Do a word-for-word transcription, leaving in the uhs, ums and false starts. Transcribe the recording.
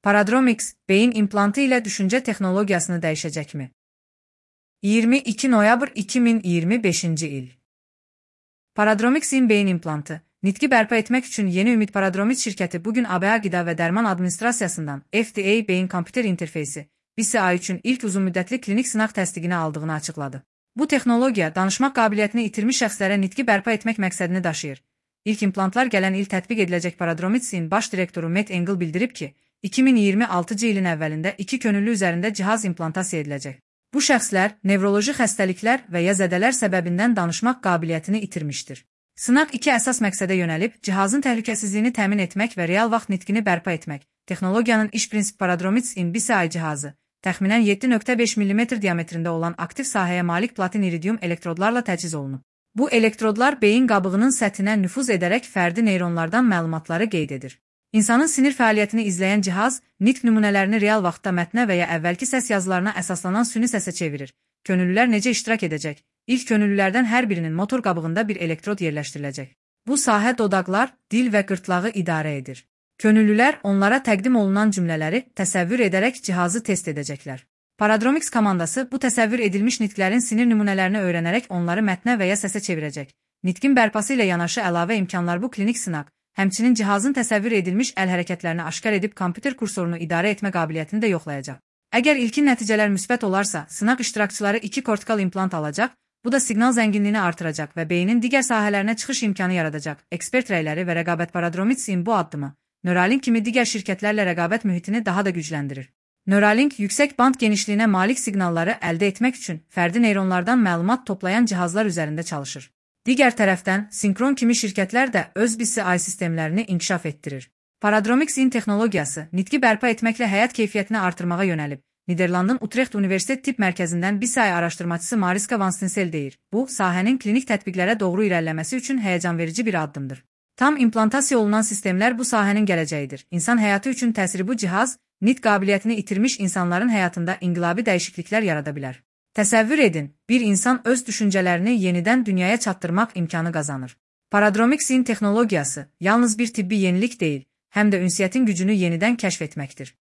Paradromics, beyin implantı ilə düşüncə texnologiyasını dəyişəcəkmi? iyirmi iki noyabr iki min iyirmi beşinci il. Paradromics'in beyin implantı, nitqi bərpa etmək üçün Yeni Ümid Paradromics şirkəti bugün A B A Qida və Dərman Administrasiyasından F D A beyin kompüter interfeysi B C I üçün ilk uzunmüddətli klinik sınaq təsdiqini aldığını açıqladı. Bu texnologiya danışmaq qabiliyyətini itirmiş şəxslərə nitqi bərpa etmək məqsədini daşıyır. İlk implantlar gələn il tətbiq ediləcək Paradromics'in baş direktoru Matt Engel bildirib ki, iki min iyirmi altıncı ilin əvvəlində iki könüllü üzərində cihaz implantasiya ediləcək. Bu şəxslər nevroloji xəstəliklər və ya zədələr səbəbindən danışmaq qabiliyyətini itirmişdir. Sınaq iki əsas məqsədə yönəlib, cihazın təhlükəsizliyini təmin etmək və real vaxt nitqini bərpa etmək. Texnologiyanın iş prinsipi Paradromics'in B C I cihazı, təxminən yeddi nöqtə beş millimetr diametrində olan aktiv sahəyə malik platin iridium elektrodlarla təchiz olunub. Bu elektrodlar beyin qabığının səthinə nüfuz edərək fərdi neyronlardan məlumatları qeyd edir. İnsanın sinir fəaliyyətini izləyən cihaz, nitq nümunələrini real vaxtda mətnə və ya əvvəlki səs yazılarına əsaslanan süni səsə çevirir. Könüllülər necə iştirak edəcək? İlk könüllülərdən hər birinin motor qabığında bir elektrod yerləşdiriləcək. Bu sahə dodaqlar, dil və qırtlağı idarə edir. Könüllülər onlara təqdim olunan cümlələri təsəvvür edərək cihazı test edəcəklər. Paradromics komandası bu təsəvvür edilmiş nitqlərin sinir nümunələrini öyrənərək onları mətnə və ya səsə çevirəcək. Nitqin bərpası ilə yanaşı əlavə imkanlar bu klinik sınaq, həmçinin cihazın təsəvvür edilmiş əl hərəkətlərini aşkar edib kompüter kursorunu idarə etmə qabiliyyətini də yoxlayacaq. Əgər ilkin nəticələr müsbət olarsa, sınaq iştirakçıları iki kortikal implant alacaq, bu da siqnal zənginliyini artıracaq və beynin digər sahələrinə çıxış imkanı yaradacaq. Ekspert rəyləri və rəqabət Paradromics'in bu addımı, Neuralink kimi digər şirkətlərlə rəqabət mühitini daha da gücləndirir. Neuralink yüksək band genişliyinə malik siqnalları əldə etmək üçün fərdi neyronlardan məlumat toplayan cihazlar üzərində çalışır. Digər tərəfdən, Synchron kimi şirkətlər də öz B C I sistemlərini inkişaf etdirir. Paradromics'in texnologiyası nitqi bərpa etməklə həyat keyfiyyətini artırmağa yönəlib. Niderlandın Utrecht Universitet Tibb Mərkəzindən B C I araşdırmacısı Mariska Van Stinsel deyir. Bu, sahənin klinik tətbiqlərə doğru irəliləməsi üçün həyəcanverici bir addımdır. Tam implantasiya olunan sistemlər bu sahənin gələcəyidir. İnsan həyatı üçün təsiri bu cihaz, nitq qabiliyyətini itirmiş insanların həyatında inqilabi dəyişikliklər yarada bilər. Təsəvvür edin, bir insan öz düşüncələrini yenidən dünyaya çatdırmaq imkanı qazanır. Paradromics'in texnologiyası yalnız bir tibbi yenilik deyil, həm də ünsiyyətin gücünü yenidən kəşf etməkdir.